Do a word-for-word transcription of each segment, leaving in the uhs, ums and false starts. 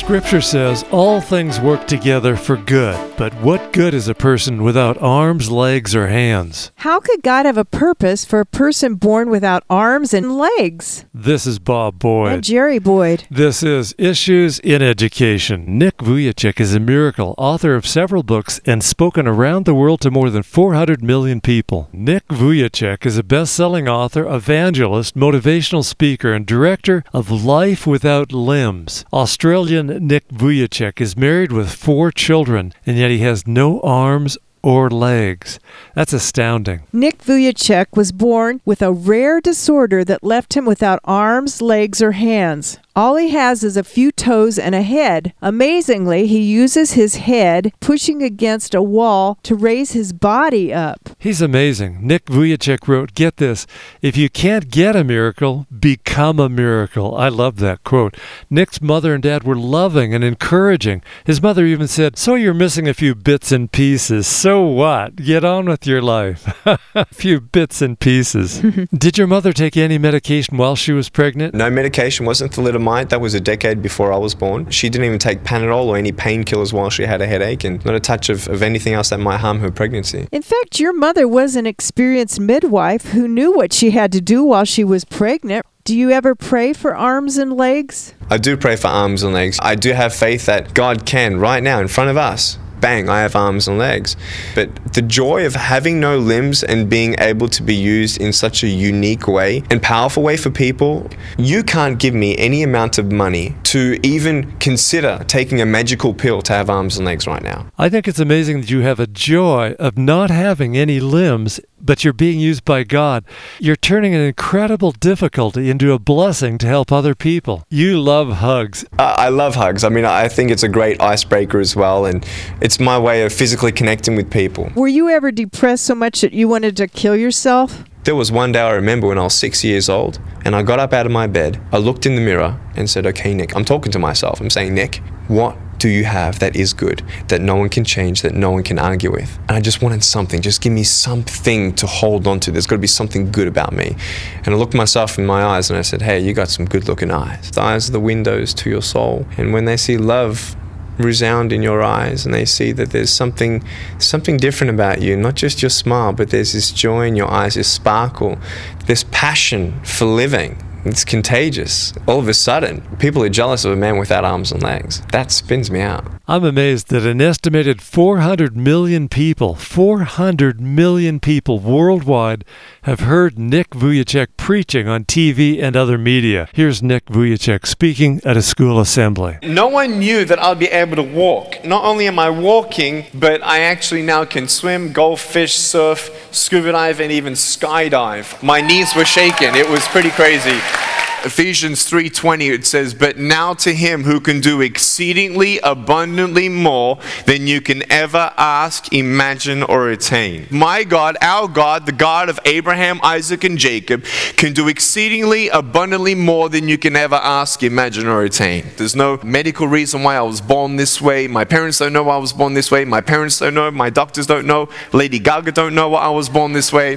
Scripture says all things work together for good, but what good is a person without arms, legs, or hands? How could God have a purpose for a person born without arms and legs? This is Bob Boyd. And Jerry Boyd. This is Issues in Education. Nick Vujicic is a miracle, author of several books, and spoken around the world to more than four hundred million people. Nick Vujicic is a best-selling author, evangelist, motivational speaker, and director of Life Without Limbs. Australian Nick Vujicic is married with four children, and yet he has no arms or legs. That's astounding. Nick Vujicic was born with a rare disorder that left him without arms, legs, or hands. All he has is a few toes and a head. Amazingly, he uses his head pushing against a wall to raise his body up. He's amazing. Nick Vujicic wrote, get this, if you can't get a miracle, become a miracle. I love that quote. Nick's mother and dad were loving and encouraging. His mother even said, so you're missing a few bits and pieces. So what? Get on with your life. A few bits and pieces. Did your mother take any medication while she was pregnant? No medication, wasn't thalidomide. That was a decade before I was born. She didn't even take Panadol or any painkillers while she had a headache, and not a touch of, of anything else that might harm her pregnancy. In fact, your mother was an experienced midwife who knew what she had to do while she was pregnant. Do you ever pray for arms and legs? I do pray for arms and legs. I do have faith that God can, right now, in front of us, bang, I have arms and legs. But the joy of having no limbs and being able to be used in such a unique way and powerful way for people, you can't give me any amount of money to even consider taking a magical pill to have arms and legs right now. I think it's amazing that you have a joy of not having any limbs, but you're being used by God. You're turning an incredible difficulty into a blessing to help other people. You love hugs. Uh, I love hugs. I mean, I think it's a great icebreaker as well, and it's my way of physically connecting with people. Were you ever depressed so much that you wanted to kill yourself? There was one day I remember when I was six years old, and I got up out of my bed, I looked in the mirror and said, okay, Nick, I'm talking to myself. I'm saying, Nick, what do you have that is good, that no one can change, that no one can argue with? And I just wanted something. Just give me something to hold on to. There's got to be something good about me. And I looked myself in my eyes and I said, hey, you got some good looking eyes. The eyes are the windows to your soul. And when they see love resound in your eyes and they see that there's something something different about you, not just your smile, but there's this joy in your eyes, this sparkle, this passion for living. It's contagious. All of a sudden, people are jealous of a man without arms and legs. That spins me out. I'm amazed that an estimated four hundred million people, four hundred million people worldwide have heard Nick Vujicic preaching on T V and other media. Here's Nick Vujicic speaking at a school assembly. No one knew that I'd be able to walk. Not only am I walking, but I actually now can swim, golf, fish, surf, scuba dive, and even skydive. My knees were shaking. It was pretty crazy. Ephesians three twenty, it says, but now to him who can do exceedingly abundantly more than you can ever ask, imagine, or attain. My God, our God, the God of Abraham, Isaac, and Jacob, can do exceedingly abundantly more than you can ever ask, imagine, or attain. There's no medical reason why I was born this way. My parents don't know why I was born this way. My parents don't know. My doctors don't know. Lady Gaga don't know why I was born this way.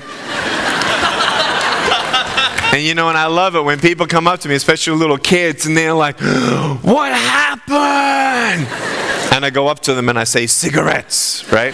And you know, and I love it when people come up to me, especially little kids, and they're like, what happened? And I go up to them and I say, cigarettes, right?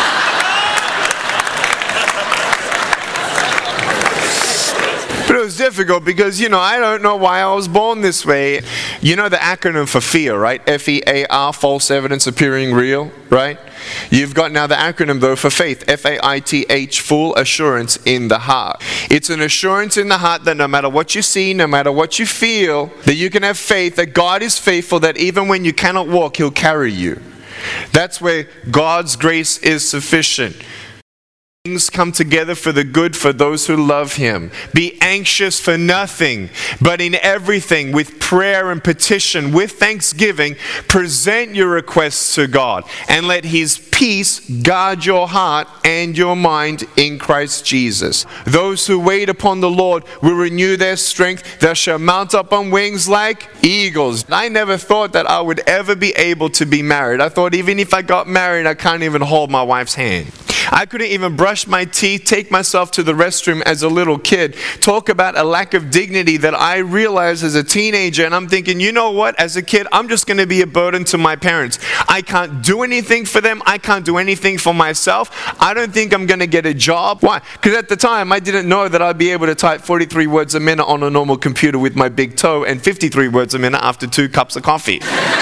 But it was difficult because, you know, I don't know why I was born this way. You know the acronym for FEAR, right? F E A R, false evidence appearing real, right? You've got now the acronym, though, for faith, F A I T H, full assurance in the heart. It's an assurance in the heart that no matter what you see, no matter what you feel, that you can have faith that God is faithful, that even when you cannot walk, He'll carry you. That's where God's grace is sufficient. Things come together for the good for those who love Him. Be anxious for nothing, but in everything, with prayer and petition, with thanksgiving, present your requests to God, and let His peace guard your heart and your mind in Christ Jesus. Those who wait upon the Lord will renew their strength. They shall mount up on wings like eagles. I never thought that I would ever be able to be married. I thought even if I got married, I can't even hold my wife's hand. I couldn't even brush my teeth, take myself to the restroom as a little kid. Talk about a lack of dignity that I realized as a teenager. And I'm thinking, you know what? As a kid, I'm just going to be a burden to my parents. I can't do anything for them. I can't do anything for myself. I don't think I'm going to get a job. Why? Because at the time, I didn't know that I'd be able to type forty-three words a minute on a normal computer with my big toe and fifty-three words a minute after two cups of coffee.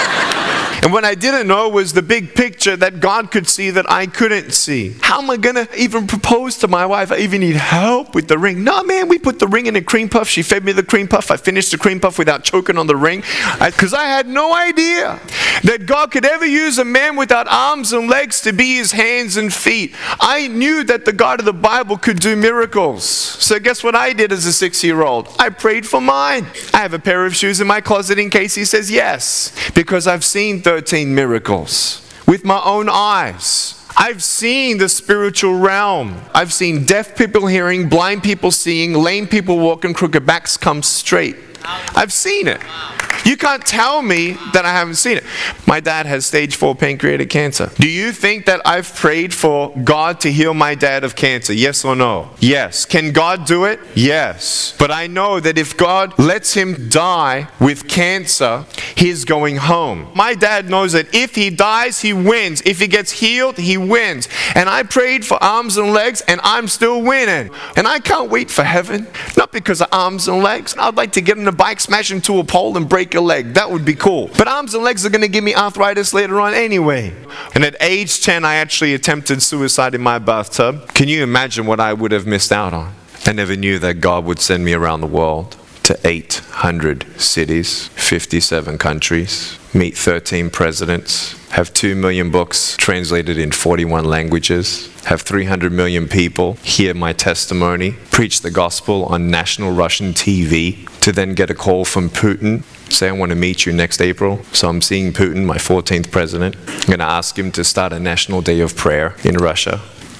And what I didn't know was the big picture that God could see that I couldn't see. How am I going to even propose to my wife? I even need help with the ring. No, man, we put the ring in a cream puff. She fed me the cream puff. I finished the cream puff without choking on the ring. Because I, I had no idea that God could ever use a man without arms and legs to be his hands and feet. I knew that the God of the Bible could do miracles. So guess what I did as a six-year-old? I prayed for mine. I have a pair of shoes in my closet in case he says yes. Because I've seen thirteen miracles with my own eyes. I've seen the spiritual realm. I've seen deaf people hearing, blind people seeing, lame people walking, crooked backs come straight. I've seen it. You can't tell me that I haven't seen it. My dad has stage four pancreatic cancer. Do you think that I've prayed for God to heal my dad of cancer? Yes or no? Yes. Can God do it? Yes. But I know that if God lets him die with cancer, he's going home. My dad knows that if he dies, he wins. If he gets healed, he wins. And I prayed for arms and legs, and I'm still winning. And I can't wait for heaven. Not because of arms and legs. I'd like to get on a bike, smash into a pole, and break a leg. That would be cool. But arms and legs are going to give me arthritis later on anyway. And at age ten, I actually attempted suicide in my bathtub. Can you imagine what I would have missed out on? I never knew that God would send me around the world to eight hundred cities, fifty-seven countries, meet thirteen presidents, have two million books translated in forty-one languages, have three hundred million people hear my testimony, preach the gospel on national Russian T V, to then get a call from Putin, say I want to meet you next April. So I'm seeing Putin, my fourteenth president. I'm going to ask him to start a national day of prayer in Russia.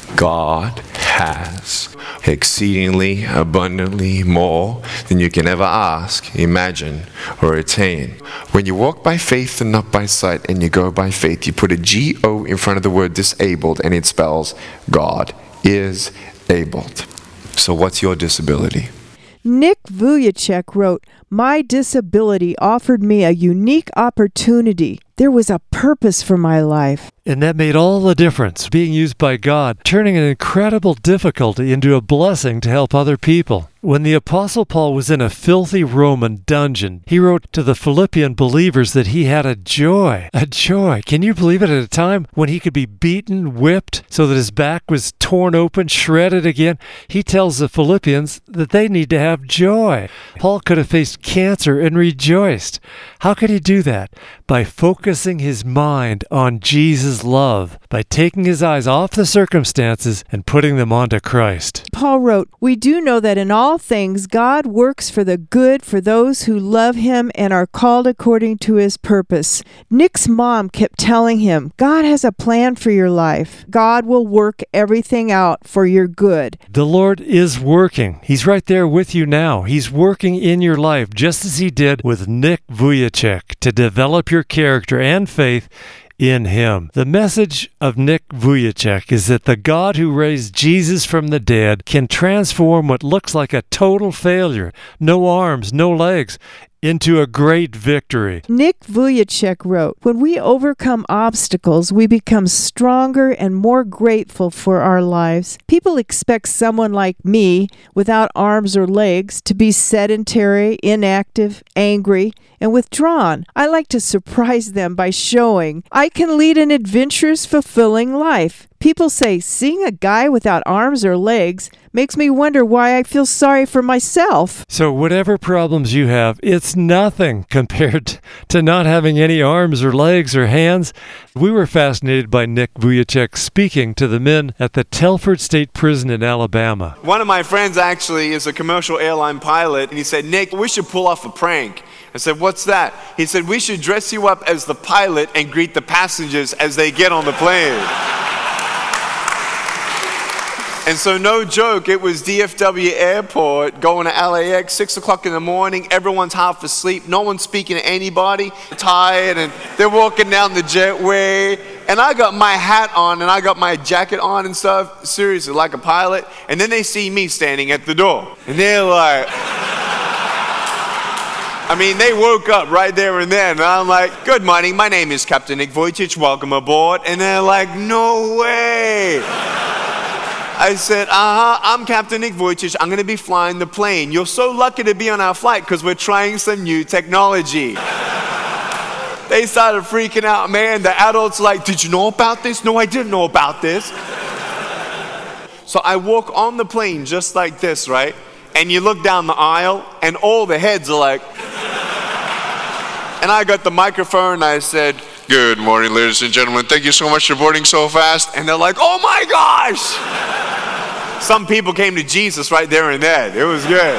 God has exceedingly abundantly more than you can ever ask, imagine, or attain. When you walk by faith and not by sight, and you go by faith, you put a G O in front of the word disabled, and it spells God is able. So what's your disability? Nick Vujicic wrote, "My disability offered me a unique opportunity. There was a purpose for my life." And that made all the difference, being used by God, turning an incredible difficulty into a blessing to help other people. When the Apostle Paul was in a filthy Roman dungeon, he wrote to the Philippian believers that he had a joy, a joy. Can you believe it, at a time when he could be beaten, whipped, so that his back was torn open, shredded again? He tells the Philippians that they need to have joy. Paul could have faced cancer and rejoiced. How could he do that? By focusing his mind on Jesus' love, by taking his eyes off the circumstances and putting them onto Christ. Paul wrote, "We do know that in all things God works for the good for those who love him and are called according to his purpose." Nick's mom kept telling him, God has a plan for your life. God will work everything out for your good. The Lord is working. He's right there with you now. He's working in your life, just as he did with Nick Vujicic, to develop your character and faith in him. The message of Nick Vujicic is that the God who raised Jesus from the dead can transform what looks like a total failure, no arms, no legs, into a great victory. Nick Vujicic wrote, "When we overcome obstacles, we become stronger and more grateful for our lives. People expect someone like me, without arms or legs, to be sedentary, inactive, angry, and withdrawn. I like to surprise them by showing I can lead an adventurous, fulfilling life. People say, seeing a guy without arms or legs makes me wonder why I feel sorry for myself." So whatever problems you have, it's nothing compared to not having any arms or legs or hands. We were fascinated by Nick Vujicic speaking to the men at the Telford State Prison in Alabama. One of my friends actually is a commercial airline pilot, and he said, "Nick, we should pull off a prank." I said, "What's that?" He said, "We should dress you up as the pilot and greet the passengers as they get on the plane." And so, no joke, it was D F W Airport going to L A X, six o'clock in the morning. Everyone's half asleep. No one's speaking to anybody. Tired, and they're walking down the jetway. And I got my hat on and I got my jacket on and stuff, seriously, like a pilot. And then they see me standing at the door. And they're like, I mean, they woke up right there and then. And I'm like, good morning, my name is Captain Nick Vujicic, welcome aboard. And they're like, no way. I said, uh-huh, I'm Captain Nick Vujicic. I'm going to be flying the plane. You're so lucky to be on our flight because we're trying some new technology. They started freaking out, man. The adults like, did you know about this? No, I didn't know about this. So I walk on the plane just like this, right? And you look down the aisle and all the heads are like, and I got the microphone and I said, good morning, ladies and gentlemen. Thank you so much for boarding so fast. And they're like, oh my gosh. Some people came to Jesus right there and then. It was good.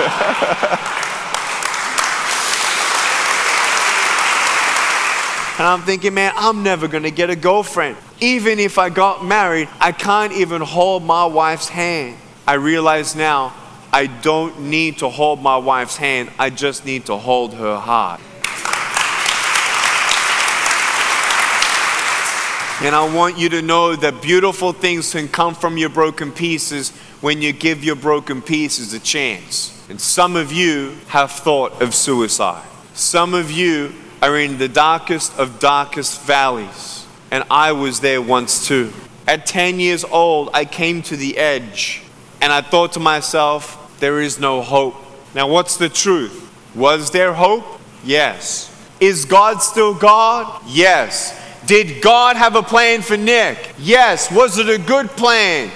And I'm thinking, man, I'm never going to get a girlfriend. Even if I got married, I can't even hold my wife's hand. I realize now, I don't need to hold my wife's hand. I just need to hold her heart. And I want you to know that beautiful things can come from your broken pieces when you give your broken pieces a chance. And some of you have thought of suicide. Some of you are in the darkest of darkest valleys. And I was there once too. At ten years old, I came to the edge. And I thought to myself, there is no hope. Now what's the truth? Was there hope? Yes. Is God still God? Yes. Did God have a plan for Nick? Yes. Was it a good plan?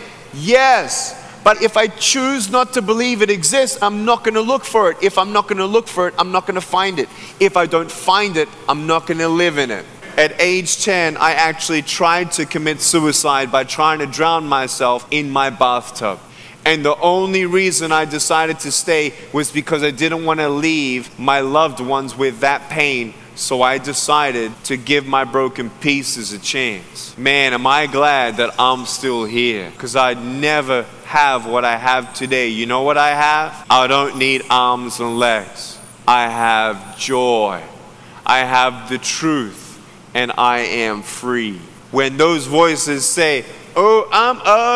Yes. But if I choose not to believe it exists, I'm not going to look for it. If I'm not going to look for it, I'm not going to find it. If I don't find it, I'm not going to live in it. At age ten, I actually tried to commit suicide by trying to drown myself in my bathtub. And the only reason I decided to stay was because I didn't want to leave my loved ones with that pain. So I decided to give my broken pieces a chance. Man, am I glad that I'm still here. Because I'd never have what I have today. You know what I have? I don't need arms and legs. I have joy. I have the truth. And I am free. When those voices say, oh, I'm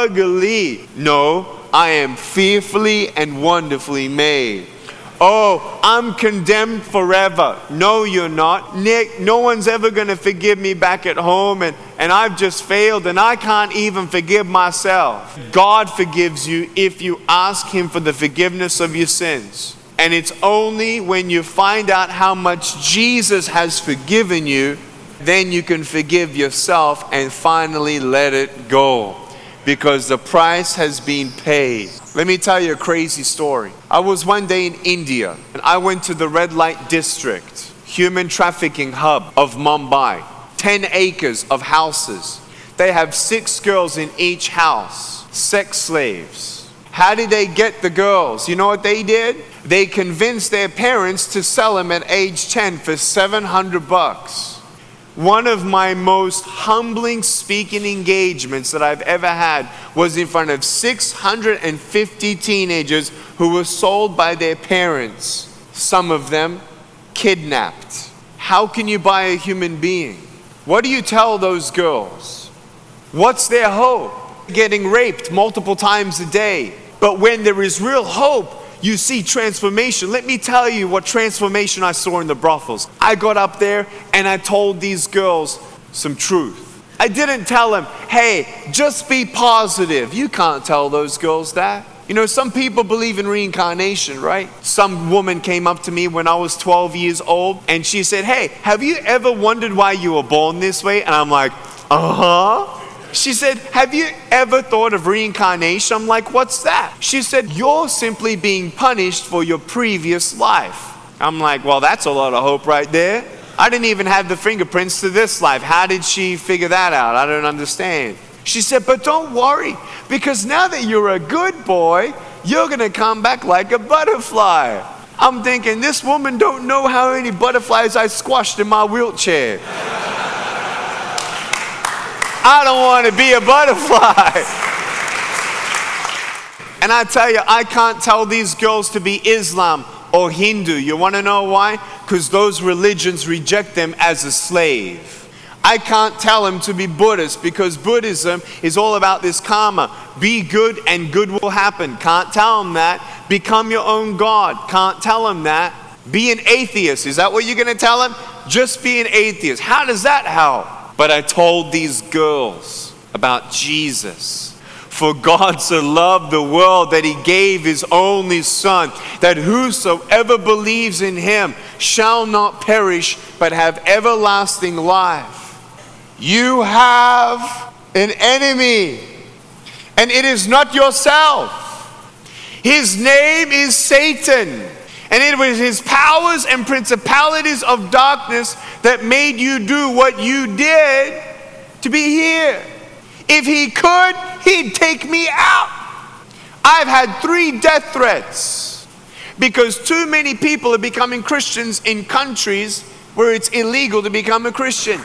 ugly. No, I am fearfully and wonderfully made. Oh, I'm condemned forever. No, you're not. Nick, no one's ever going to forgive me back at home, and, and I've just failed, and I can't even forgive myself. God forgives you if you ask Him for the forgiveness of your sins. And it's only when you find out how much Jesus has forgiven you, then you can forgive yourself and finally let it go. Because the price has been paid. Let me tell you a crazy story. I was one day in India and I went to the red light district, human trafficking hub of Mumbai. Ten acres of houses. They have six girls in each house, sex slaves. How did they get the girls? You know what they did? They convinced their parents to sell them at age ten for seven hundred bucks. One of my most humbling speaking engagements that I've ever had was in front of six hundred fifty teenagers who were sold by their parents, some of them kidnapped. How can you buy a human being? What do you tell those girls? What's their hope? Getting raped multiple times a day. But when there is real hope, you see transformation. Let me tell you what transformation I saw in the brothels. I got up there and I told these girls some truth. I didn't tell them, hey, just be positive. You can't tell those girls that. You know, some people believe in reincarnation, right? Some woman came up to me when I was twelve years old and she said, hey, have you ever wondered why you were born this way? And I'm like, uh-huh. She said, have you ever thought of reincarnation? I'm like, what's that? She said, you're simply being punished for your previous life. I'm like, well, that's a lot of hope right there. I didn't even have the fingerprints to this life. How did she figure that out? I don't understand. She said, but don't worry, because now that you're a good boy, you're going to come back like a butterfly. I'm thinking, this woman don't know how many butterflies I squashed in my wheelchair. I don't want to be a butterfly. And I tell you, I can't tell these girls to be Islam or Hindu. You want to know why? Because those religions reject them as a slave. I can't tell him to be Buddhist because Buddhism is all about this karma. Be good and good will happen. Can't tell him that. Become your own God. Can't tell him that. Be an atheist. Is that what you're going to tell him? Just be an atheist. How does that help? But I told these girls about Jesus. For God so loved the world that he gave his only Son, that whosoever believes in him shall not perish, but have everlasting life. You have an enemy, and it is not yourself. His name is Satan, and it was his powers and principalities of darkness that made you do what you did to be here. If he could, he'd take me out. I've had three death threats because too many people are becoming Christians in countries where it's illegal to become a Christian.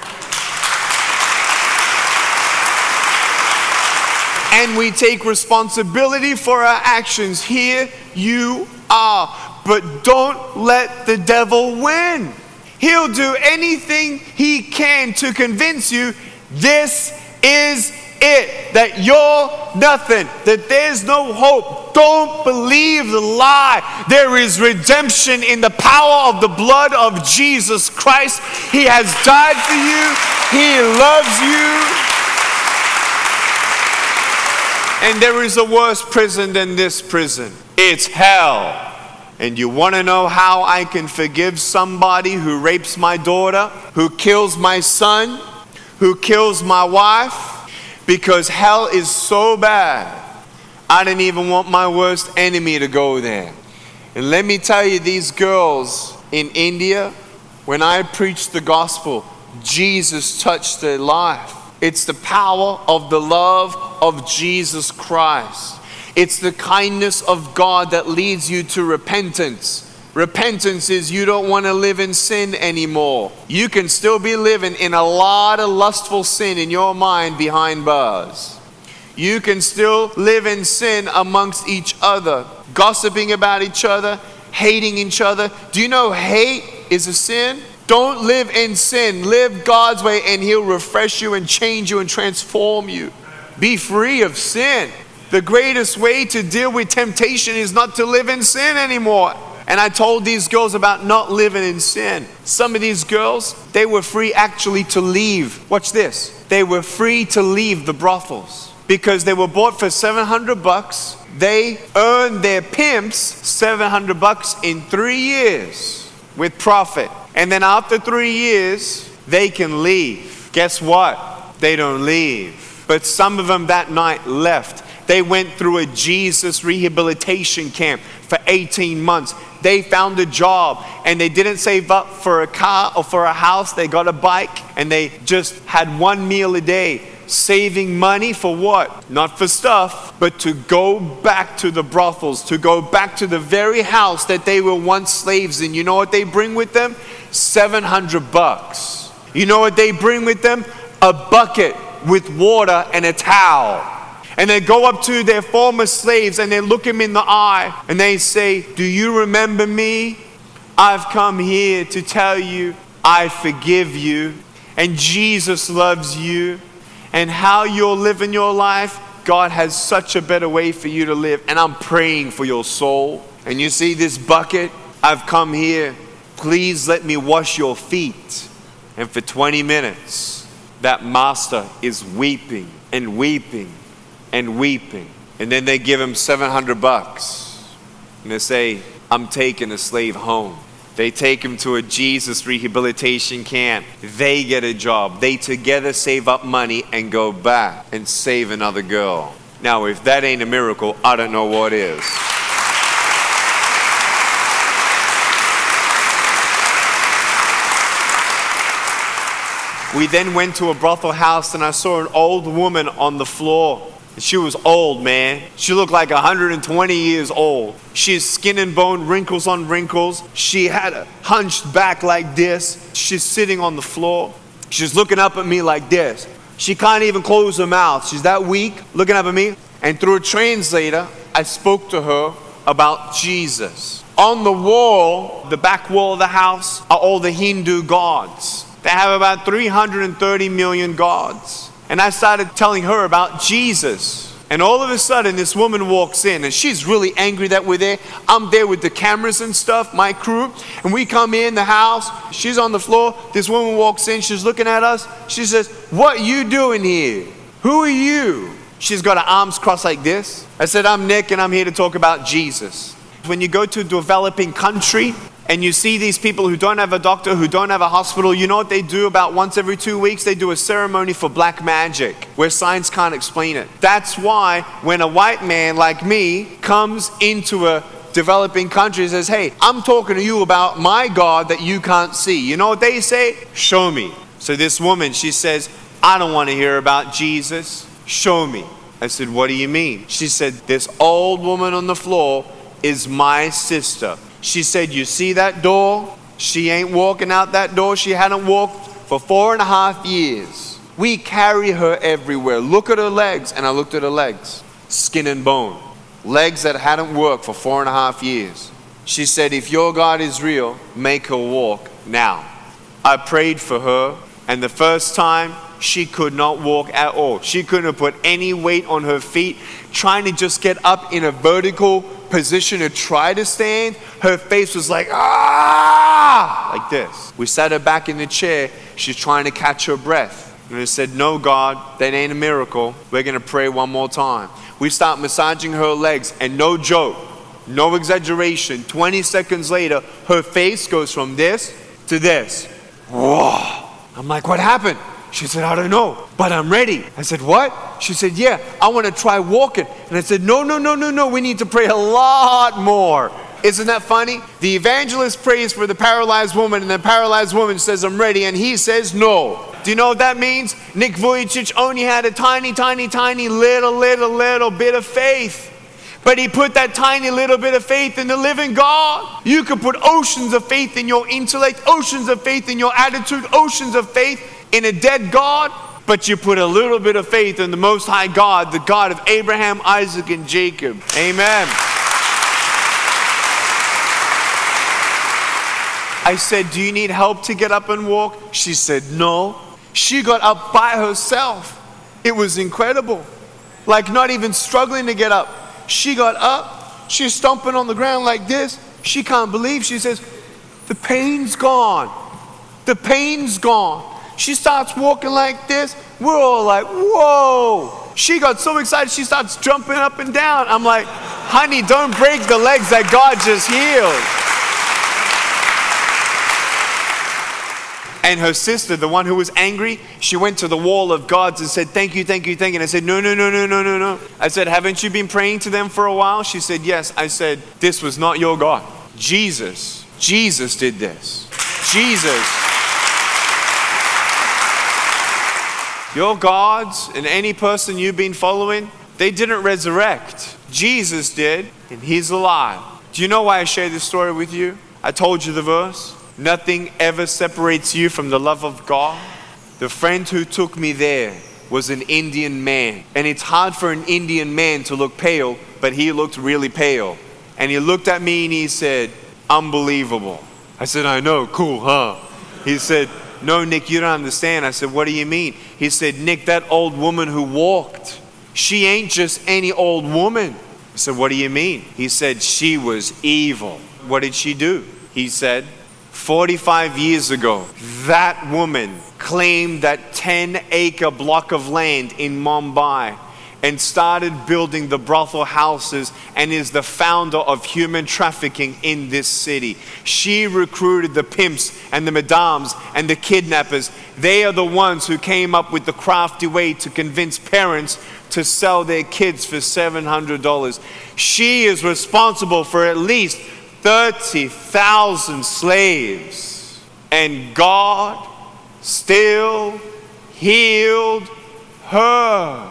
And we take responsibility for our actions. Here you are. But don't let the devil win. He'll do anything he can to convince you this is it, that you're nothing, that there's no hope. Don't believe the lie. There is redemption in the power of the blood of Jesus Christ. He has died for you. He loves you. And there is a worse prison than this prison. It's hell. And you want to know how I can forgive somebody who rapes my daughter, who kills my son, who kills my wife? Because hell is so bad, I didn't even want my worst enemy to go there. And let me tell you, these girls in India, when I preached the gospel, Jesus touched their life. It's the power of the love of Jesus Christ. It's the kindness of God that leads you to repentance. Repentance is you don't want to live in sin anymore. You can still be living in a lot of lustful sin in your mind behind bars. You can still live in sin amongst each other, gossiping about each other, hating each other. Do you know hate is a sin? Don't live in sin. Live God's way and he'll refresh you and change you and transform you. Be free of sin. The greatest way to deal with temptation is not to live in sin anymore. And I told these girls about not living in sin. Some of these girls, they were free actually to leave. Watch this. They were free to leave the brothels because they were bought for seven hundred bucks. They earned their pimps seven hundred bucks in three years with profit. And then after three years, they can leave. Guess what? They don't leave. But some of them that night left. They went through a Jesus rehabilitation camp for eighteen months. They found a job and they didn't save up for a car or for a house. They got a bike and they just had one meal a day. Saving money for what? Not for stuff, but to go back to the brothels, to go back to the very house that they were once slaves in. You know what they bring with them? seven hundred bucks. You know what they bring with them? A bucket with water and a towel. And they go up to their former slaves and they look them in the eye and they say, do you remember me? I've come here to tell you I forgive you and Jesus loves you, and how you're living your life, God has such a better way for you to live, and I'm praying for your soul. And you see this bucket? I've come here. Please let me wash your feet. And for twenty minutes, that master is weeping and weeping and weeping. And then they give him seven hundred bucks. And they say, I'm taking a slave home. They take him to a Jesus rehabilitation camp. They get a job. They together save up money and go back and save another girl. Now, if that ain't a miracle, I don't know what is. We then went to a brothel house and I saw an old woman on the floor. She was old, man. She looked like one hundred twenty years old. She's skin and bone, wrinkles on wrinkles. She had a hunched back like this. She's sitting on the floor. She's looking up at me like this. She can't even close her mouth. She's that weak, looking up at me. And through a translator, I spoke to her about Jesus. On the wall, the back wall of the house, are all the Hindu gods. They have about three hundred thirty million gods. And I started telling her about Jesus. And all of a sudden, this woman walks in, and she's really angry that we're there. I'm there with the cameras and stuff, my crew. And we come in the house. She's on the floor. This woman walks in. She's looking at us. She says, "What you doing here? Who are you?" She's got her arms crossed like this. I said, "I'm Nick, and I'm here to talk about Jesus." When you go to a developing country, and you see these people who don't have a doctor, who don't have a hospital, you know what they do about once every two weeks? They do a ceremony for black magic, where science can't explain it. That's why when a white man like me comes into a developing country and says, "Hey, I'm talking to you about my God that you can't see," you know what they say? "Show me." So this woman, she says, "I don't want to hear about Jesus. Show me." I said, "What do you mean?" She said, "This old woman on the floor is my sister." She said, "You see that door? She ain't walking out that door. She hadn't walked for four and a half years. We carry her everywhere. Look at her legs." And I looked at her legs. Skin and bone. Legs that hadn't worked for four and a half years. She said, "If your God is real, make her walk now." I prayed for her, and the first time, she could not walk at all. She couldn't put any weight on her feet. Trying to just get up in a vertical position to try to stand, her face was like, "Ah!" like this. We sat her back in the chair. She's trying to catch her breath. And I said, "No, God, that ain't a miracle. We're going to pray one more time." We start massaging her legs, and no joke, no exaggeration, twenty seconds later, her face goes from this to this. Whoa. I'm like, "What happened?" She said, "I don't know, but I'm ready." I said, "What?" She said, "Yeah, I want to try walking." And I said, "No, no, no, no, no. We need to pray a lot more." Isn't that funny? The evangelist prays for the paralyzed woman, and the paralyzed woman says, "I'm ready," and he says, "No." Do you know what that means? Nick Vujicic only had a tiny, tiny, tiny, little, little, little bit of faith. But he put that tiny little bit of faith in the living God. You could put oceans of faith in your intellect, oceans of faith in your attitude, oceans of faith in a dead God, but you put a little bit of faith in the Most High God, the God of Abraham, Isaac, and Jacob. Amen. I said, "Do you need help to get up and walk?" She said, "No." She got up by herself. It was incredible. Like not even struggling to get up. She got up. She's stomping on the ground like this. She can't believe. She says, "The pain's gone. The pain's gone." She starts walking like this. We're all like, "Whoa." She got so excited, she starts jumping up and down. I'm like, "Honey, don't break the legs that God just healed." And her sister, the one who was angry, she went to the wall of gods and said, "Thank you, thank you, thank you." And I said, "No, no, no, no, no, no, no." I said, "Haven't you been praying to them for a while?" She said, "Yes." I said, "This was not your God. Jesus, Jesus did this. Jesus. Your gods and any person you've been following, they didn't resurrect. Jesus did, and he's alive." Do you know why I share this story with you? I told you the verse. Nothing ever separates you from the love of God. The friend who took me there was an Indian man. And it's hard for an Indian man to look pale, but he looked really pale. And he looked at me and he said, "Unbelievable." I said, "I know, cool, huh?" He said, "No, Nick, you don't understand." I said, "What do you mean?" He said, "Nick, that old woman who walked, she ain't just any old woman." I said, "What do you mean?" He said, "She was evil." What did she do? He said, forty-five years ago, that woman claimed that ten acre block of land in Mumbai and started building the brothel houses and is the founder of human trafficking in this city. She recruited the pimps and the madams and the kidnappers. They are the ones who came up with the crafty way to convince parents to sell their kids for seven hundred dollars. She is responsible for at least thirty thousand slaves. And God still healed her.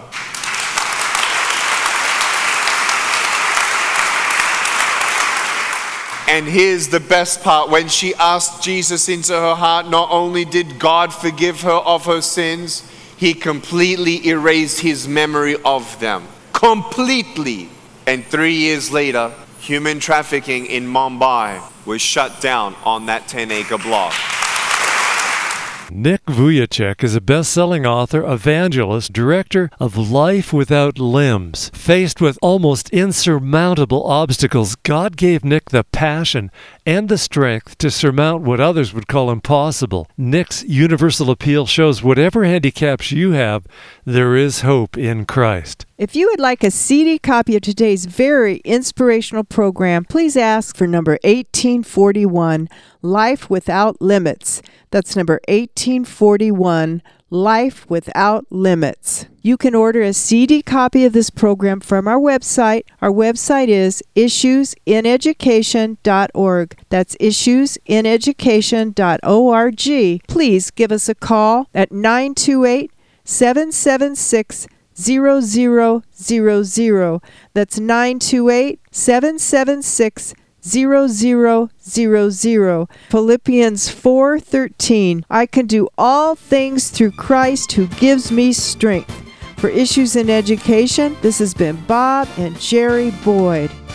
And here's the best part. When she asked Jesus into her heart, not only did God forgive her of her sins, he completely erased his memory of them. Completely. And three years later, human trafficking in Mumbai was shut down on that ten acre block. Nick Vujicic is a best-selling author, evangelist, director of Life Without Limbs. Faced with almost insurmountable obstacles, God gave Nick the passion and the strength to surmount what others would call impossible. Nick's universal appeal shows whatever handicaps you have, there is hope in Christ. If you would like a C D copy of today's very inspirational program, please ask for number eighteen forty-one, Life Without Limits. That's number eighteen forty-one, Life Without Limits. You can order a C D copy of this program from our website. Our website is issues in education dot org. That's issues in education dot org. Please give us a call at nine two eight, seven seven six, zero zero zero zero. That's nine two eight, seven seven six, zero zero zero zero. Philippians four thirteen. I can do all things through Christ who gives me strength. For Issues in Education, this has been Bob and Jerry Boyd.